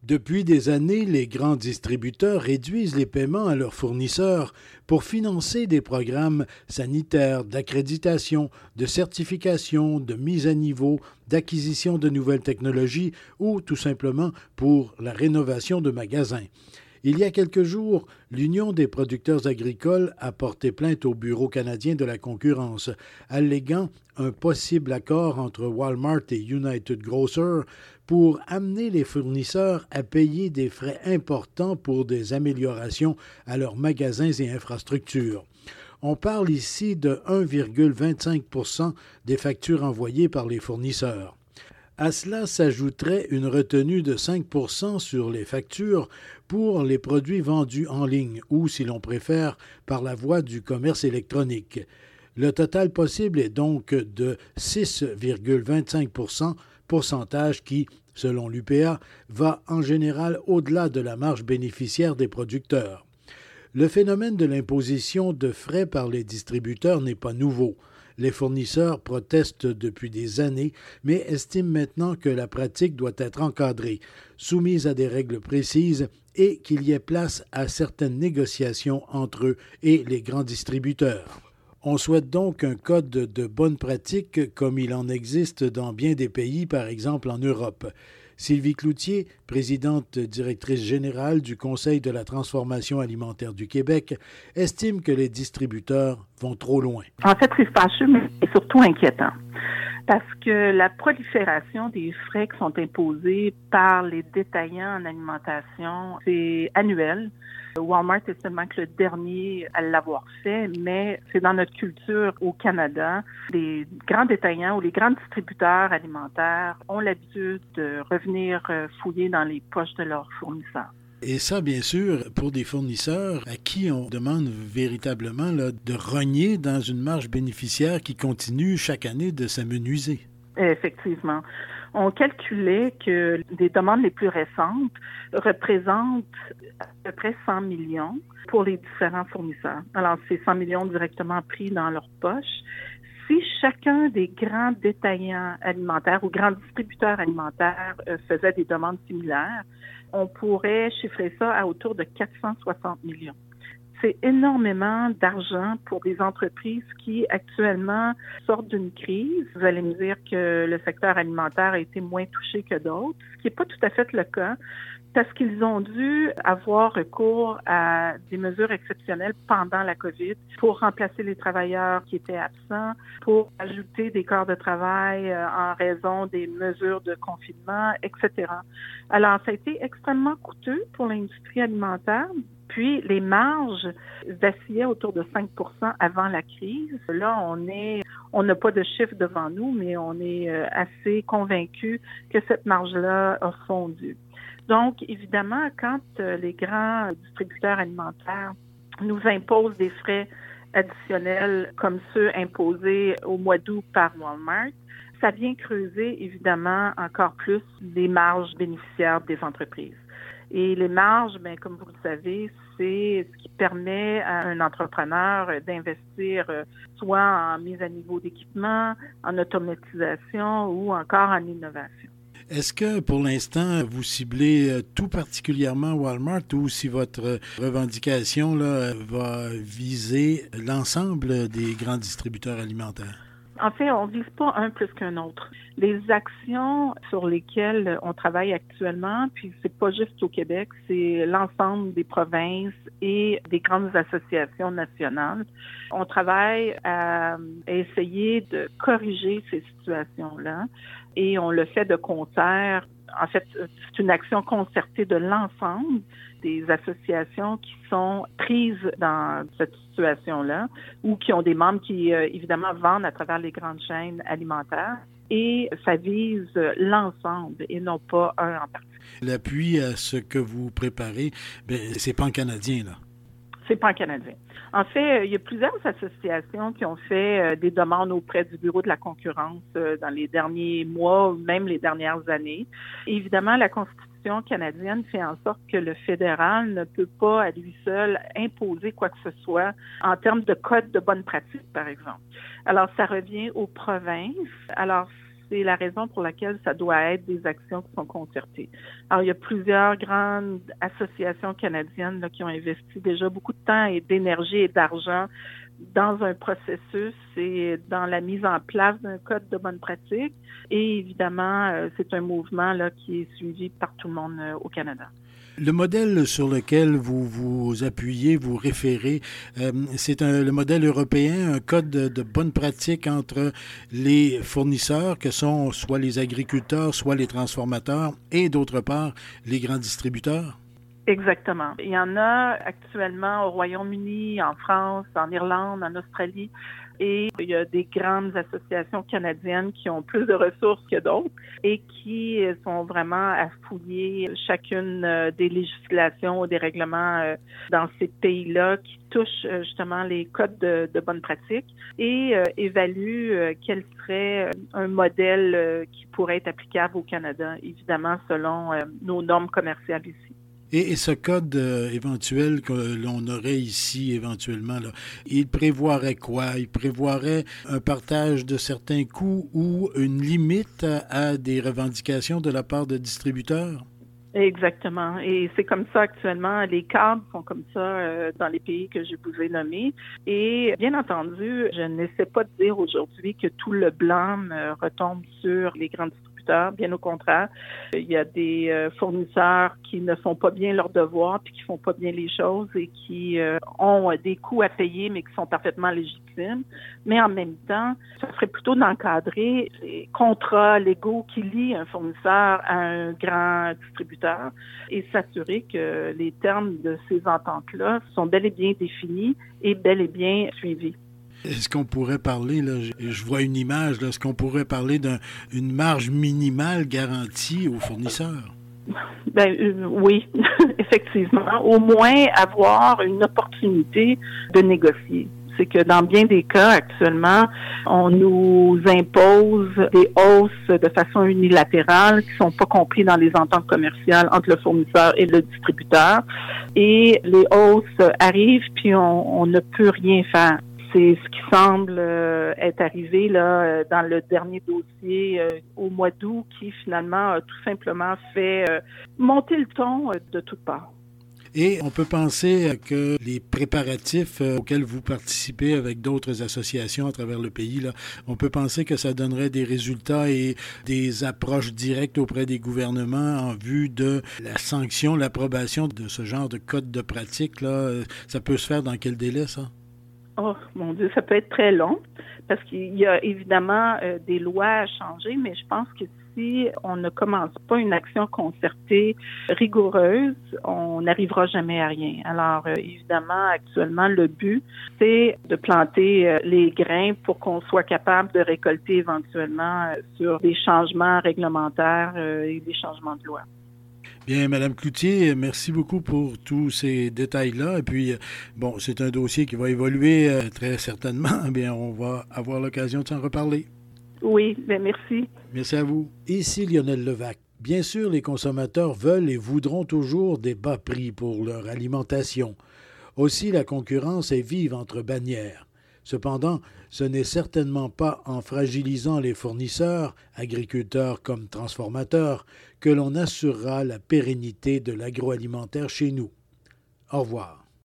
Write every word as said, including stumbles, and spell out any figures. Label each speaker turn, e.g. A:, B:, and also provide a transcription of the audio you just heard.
A: Depuis des années, les grands distributeurs réduisent les paiements à leurs fournisseurs pour financer des programmes sanitaires, d'accréditation, de certification, de mise à niveau, d'acquisition de nouvelles technologies ou tout simplement pour la rénovation de magasins. Il y a quelques jours, l'Union des producteurs agricoles a porté plainte au Bureau canadien de la concurrence, alléguant un possible accord entre Walmart et United Grocers pour amener les fournisseurs à payer des frais importants pour des améliorations à leurs magasins et infrastructures. On parle ici de un virgule vingt-cinq pour cent des factures envoyées par les fournisseurs. À cela s'ajouterait une retenue de cinq pour cent sur les factures pour les produits vendus en ligne ou, si l'on préfère, par la voie du commerce électronique. Le total possible est donc de six virgule vingt-cinq pour cent, pourcentage qui, selon l'U P A, va en général au-delà de la marge bénéficiaire des producteurs. Le phénomène de l'imposition de frais par les distributeurs n'est pas nouveau. Les fournisseurs protestent depuis des années, mais estiment maintenant que la pratique doit être encadrée, soumise à des règles précises et qu'il y ait place à certaines négociations entre eux et les grands distributeurs. On souhaite donc un code de bonne pratique comme il en existe dans bien des pays, par exemple en Europe. Sylvie Cloutier, présidente directrice générale du Conseil de la transformation alimentaire du Québec, estime que les distributeurs vont trop loin.
B: En fait, c'est fâcheux, mais c'est surtout inquiétant. Parce que la prolifération des frais qui sont imposés par les détaillants en alimentation, c'est annuel. Walmart est seulement que le dernier à l'avoir fait, mais c'est dans notre culture au Canada. Les grands détaillants ou les grands distributeurs alimentaires ont l'habitude de revenir fouiller dans les poches de leurs fournisseurs.
A: Et ça, bien sûr, pour des fournisseurs à qui on demande véritablement là, de rogner dans une marge bénéficiaire qui continue chaque année de s'amenuiser.
B: Effectivement. On calculait que les demandes les plus récentes représentent à peu près cent millions pour les différents fournisseurs. Alors, c'est cent millions directement pris dans leur poche. Si chacun des grands détaillants alimentaires ou grands distributeurs alimentaires euh, faisait des demandes similaires, on pourrait chiffrer ça à autour de quatre cent soixante millions. C'est énormément d'argent pour des entreprises qui, actuellement, sortent d'une crise. Vous allez me dire que le secteur alimentaire a été moins touché que d'autres, ce qui n'est pas tout à fait le cas, parce qu'ils ont dû avoir recours à des mesures exceptionnelles pendant la COVID pour remplacer les travailleurs qui étaient absents, pour ajouter des corps de travail en raison des mesures de confinement, et cetera. Alors, ça a été extrêmement coûteux pour l'industrie alimentaire. Puis, les marges vacillaient autour de cinq pour cent avant la crise. Là, on est, on n'a pas de chiffre devant nous, mais on est assez convaincu que cette marge-là a fondu. Donc, évidemment, quand les grands distributeurs alimentaires nous imposent des frais additionnels comme ceux imposés au mois d'août par Walmart, ça vient creuser, évidemment, encore plus les marges bénéficiaires des entreprises. Et les marges, bien, comme vous le savez, c'est ce qui permet à un entrepreneur d'investir soit en mise à niveau d'équipement, en automatisation ou encore en innovation.
A: Est-ce que, pour l'instant, vous ciblez tout particulièrement Walmart ou si votre revendication là, va viser l'ensemble des grands distributeurs alimentaires?
B: En fait, on ne vise pas un plus qu'un autre. Les actions sur lesquelles on travaille actuellement, puis c'est pas juste au Québec, c'est l'ensemble des provinces et des grandes associations nationales. On travaille à essayer de corriger ces situations-là et on le fait de concert. En fait, c'est une action concertée de l'ensemble des associations qui sont prises dans cette situation-là ou qui ont des membres qui, euh, évidemment, vendent à travers les grandes chaînes alimentaires. Et ça vise l'ensemble et non pas un en particulier.
A: L'appui à ce que vous préparez, bien, c'est pan-canadien, là.
B: C'est pan-canadien. En fait, il y a plusieurs associations qui ont fait des demandes auprès du Bureau de la concurrence dans les derniers mois, ou même les dernières années. Et évidemment, la Constitution canadienne fait en sorte que le fédéral ne peut pas, à lui seul, imposer quoi que ce soit en termes de code de bonne pratique, par exemple. Alors, ça revient aux provinces. Alors, c'est la raison pour laquelle ça doit être des actions qui sont concertées. Alors, il y a plusieurs grandes associations canadiennes là, qui ont investi déjà beaucoup de temps et d'énergie et d'argent dans un processus et dans la mise en place d'un code de bonne pratique. Et évidemment, euh, c'est un mouvement là, qui est suivi par tout le monde euh, au Canada.
A: Le modèle sur lequel vous vous appuyez, vous référez, euh, c'est un, le modèle européen, un code de, de bonne pratique entre les fournisseurs, que sont soit les agriculteurs, soit les transformateurs, et d'autre part, les grands distributeurs?
B: Exactement. Il y en a actuellement au Royaume-Uni, en France, en Irlande, en Australie. Et il y a des grandes associations canadiennes qui ont plus de ressources que d'autres et qui sont vraiment à fouiller chacune des législations ou des règlements dans ces pays-là qui touchent justement les codes de, de bonne pratique et euh, évaluent quel serait un modèle qui pourrait être applicable au Canada, évidemment selon euh, nos normes commerciales ici.
A: Et, et ce code euh, éventuel que l'on aurait ici éventuellement, là, il prévoirait quoi? Il prévoirait un partage de certains coûts ou une limite à, à des revendications de la part de distributeurs?
B: Exactement. Et c'est comme ça actuellement. Les cadres sont comme ça euh, dans les pays que je vous ai nommés. Et bien entendu, je n'essaie pas de dire aujourd'hui que tout le blâme euh, retombe sur les grands distributeurs. Bien au contraire, il y a des euh, fournisseurs qui ne font pas bien leurs devoirs puis qui font pas bien les choses et qui euh, ont des coûts à payer mais qui sont parfaitement légitimes. Mais en même temps, ça serait plutôt d'encadrer les contrats légaux qui lient un fournisseur à un grand distributeur et s'assurer que les termes de ces ententes-là sont bel et bien définis et bel et bien suivis.
A: Est-ce qu'on pourrait parler, là, je, je vois une image, là, est-ce qu'on pourrait parler d'une marge minimale garantie aux fournisseurs?
B: Ben euh, oui, effectivement. Au moins avoir une opportunité de négocier. C'est que dans bien des cas, actuellement, on nous impose des hausses de façon unilatérale qui sont pas comprises dans les ententes commerciales entre le fournisseur et le distributeur. Et les hausses arrivent, puis on, on ne peut rien faire. C'est ce qui semble euh, être arrivé là euh, dans le dernier dossier euh, au mois d'août qui finalement a tout simplement fait euh, monter le ton euh, de toutes parts.
A: Et on peut penser que les préparatifs euh, auxquels vous participez avec d'autres associations à travers le pays, là, on peut penser que ça donnerait des résultats et des approches directes auprès des gouvernements en vue de la sanction, l'approbation de ce genre de code de pratique, là. Ça peut se faire dans quel délai, ça?
B: Oh, mon Dieu, ça peut être très long parce qu'il y a évidemment euh, des lois à changer, mais je pense que si on ne commence pas une action concertée rigoureuse, on n'arrivera jamais à rien. Alors, euh, évidemment, actuellement, le but, c'est de planter euh, les grains pour qu'on soit capable de récolter éventuellement euh, sur des changements réglementaires euh, et des changements de loi.
A: Bien, Mme Cloutier, merci beaucoup pour tous ces détails-là. Et puis, bon, c'est un dossier qui va évoluer euh, très certainement. Bien, on va avoir l'occasion de s'en reparler.
B: Oui, bien merci.
A: Merci à vous. Ici Lionel Levac. Bien sûr, les consommateurs veulent et voudront toujours des bas prix pour leur alimentation. Aussi, la concurrence est vive entre bannières. Cependant, ce n'est certainement pas en fragilisant les fournisseurs, agriculteurs comme transformateurs, que l'on assurera la pérennité de l'agroalimentaire chez nous. Au revoir.